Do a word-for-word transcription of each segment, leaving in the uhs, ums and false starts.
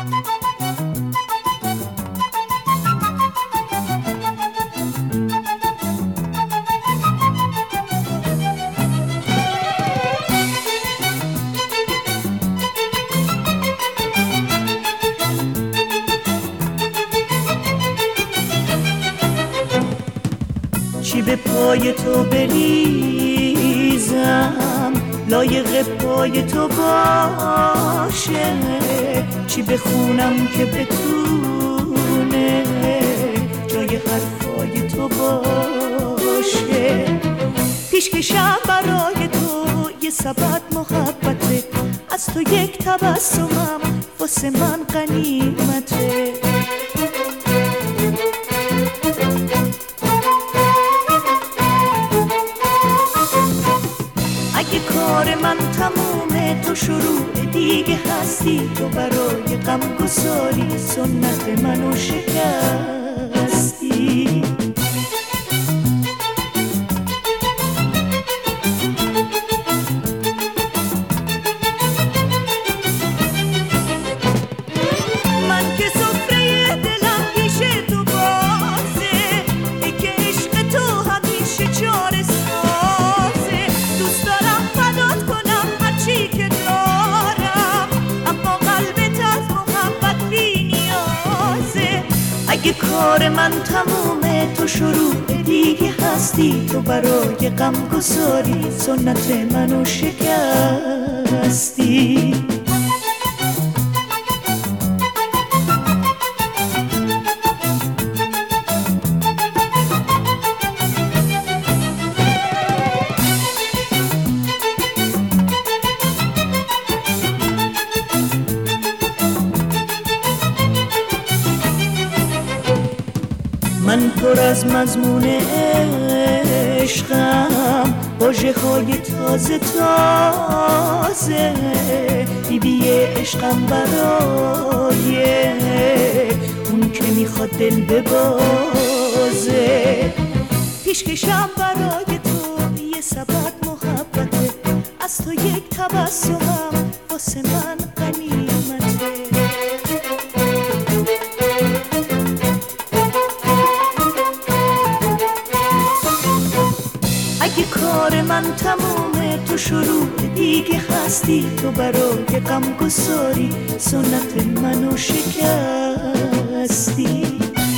چی به پای تو بریزم لایق پای تو باشه، چی بخونم که بتونه جای حرفای تو باشه. پیشکشم برای تو یه سبد محبته، از تو یک تبسمم واسه من غنیمته. اگه کار من تمومه تو شروع دیگه هستی، تو برای غم گساری سنت منو شکستی. من که سفره دلم پیش تو بازه، ای که عشق تو همیشه چاره سازه. دوست دارم فدات کنم هرچی که دارم، اما قلبت از محبت بی نیازه. اگه کار من تمومه تو شروع دیگه هستی، تو برای غم گساری سنت منو شکستی. من پر از مضمون عشقم، واژه های تازه تازه، بیبی عشقم برای اون که میخواد دل ببازه. پیشکشم برای تو یه سبد محبته، از تو یک تبسمم واسه من غنیمته. اگه کار من تمومه تو شروع دیگه هستی، تو برای غم گساری سنت منو شکستی.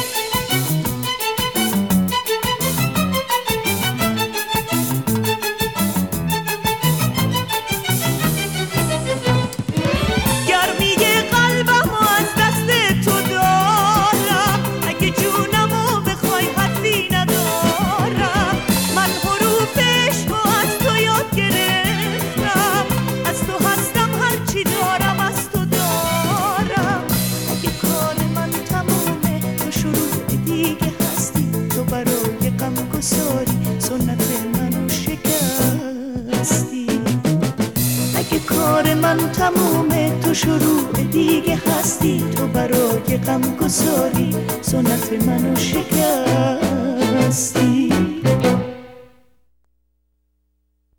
گرمی قلبم از دست تو دارم، اگه جونمو بخوای حرفی ندارم. من حروف عشق و از تو یاد گرفتم، از تو هستم هرچی دارم از تو دارم. اگه کار من تمومه تو شروع دیگه هستی، تو برای غم گساری سنت منو شکستی. اگه کار من تمومه تو شروع دیگه هستی، تو برای غم گساری سنت منو شکستی.